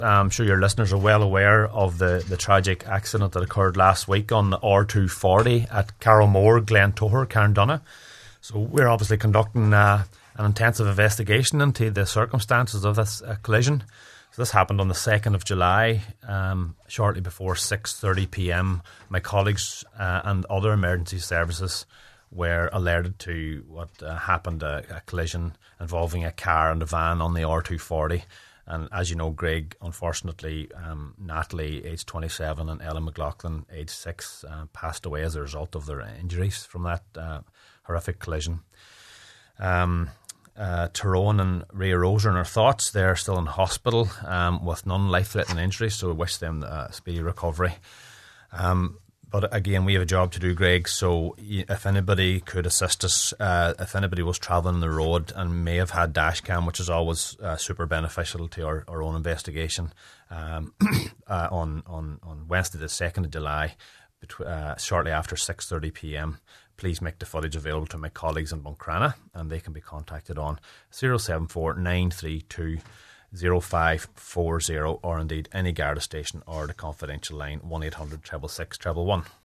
I'm sure your listeners are well aware of the tragic accident that occurred last week on the R240 at Carrowmore, Glentoher, Carndonagh. So we're obviously conducting an intensive investigation into the circumstances of this collision. So this happened on the 2nd of July, shortly before 6:30pm. My colleagues and other emergency services were alerted to what happened, a collision involving a car and a van on the R240. And as you know, Greg, unfortunately, Natalie, aged 27, and Ellen McLaughlin, aged 6, passed away as a result of their injuries from that horrific collision. Tyrone and Ria Rose are in our thoughts. They're still in hospital with non-life-threatening injuries, so we wish them a speedy recovery. But again, we have a job to do, Greg, so if anybody could assist us, if anybody was travelling the road and may have had dash cam, which is always super beneficial to our own investigation, on Wednesday the 2nd of July, shortly after 6:30pm, please make the footage available to my colleagues in Buncrana, and they can be contacted on 074 932 0540, or indeed any Garda station or the confidential line 1800 666 111.